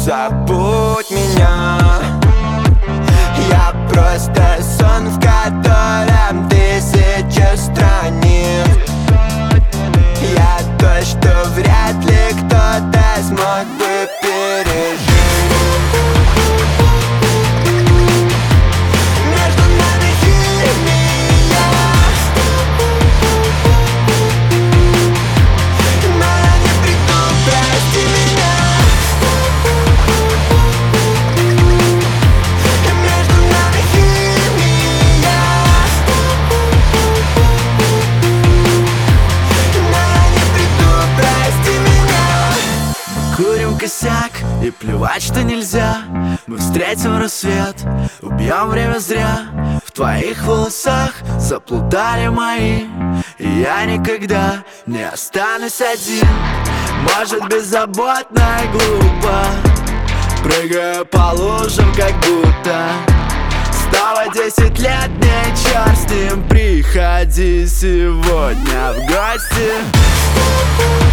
забудь меня. Я просто сон, в котором тысяча страниц. Я то, что вряд ли кто-то смог бы пережить. Между нами химия, но я не приду, прости меня. Между нами химия, но я не приду, прости меня. Курим косяк и плевать, что нельзя. Мы встретим рассвет, убьем время зря. В твоих волосах заплутали мои, и я никогда не останусь один. Может, беззаботно и глупо, прыгаю по лужам, как будто снова 10 лет, мне черт с ним. Приходи сегодня в гости.